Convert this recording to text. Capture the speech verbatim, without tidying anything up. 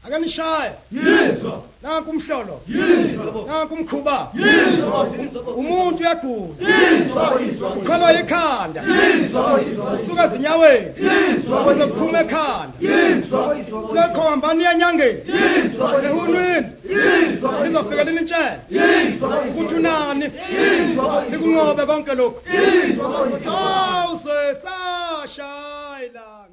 ake nishaya yizwa nanku umhlolo yizwa nanku umkhuba yizwa umuntu uyagula yizwa yizwa ukhalwa ikhanda yizwa yizwa usuka ezinyaweni yizwa ukuze kuphuma ekhanda yizwa lekhomba niya enyangeni yizwa ehunwini yizwa lizofikela initshela yizwa ukuthi unani yizwa likunqobe konke lokhu yizwa awusesashayela